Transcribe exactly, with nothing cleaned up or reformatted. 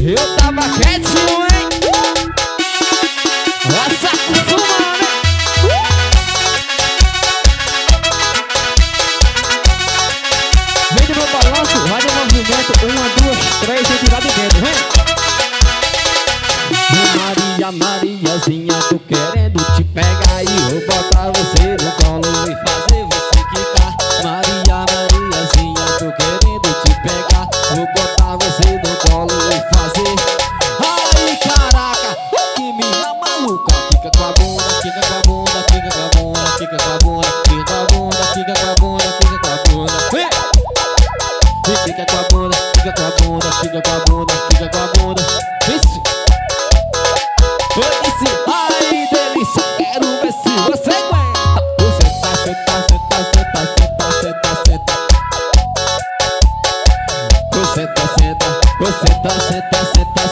Eu tava quietinho, hein? Essa acostuma, né? Vem do meu balanço, vai no movimento. Uma, duas, três, e tirar de dentro, vem! Maria, Mariazinha, tô querendo te pegar e eu botar você no colo e fazer você quicar. Maria, Mariazinha, tô querendo te pegar, vou botar você no colo e fazer. Ai, caraca, que mina maluca. Fica com a bunda, fica com a bunda, fica com a bunda, fica com a bunda, fica com a bunda, fica com a bunda, fica com a bunda. Fica com a bunda, fica com a bunda, fica com a bunda, fica com a bunda. Isso. Eu disse, ai delícia, quero ver se você aguenta. Você tá, senta, senta, senta, senta, senta, senta. Você tá, senta, você tá, senta, senta,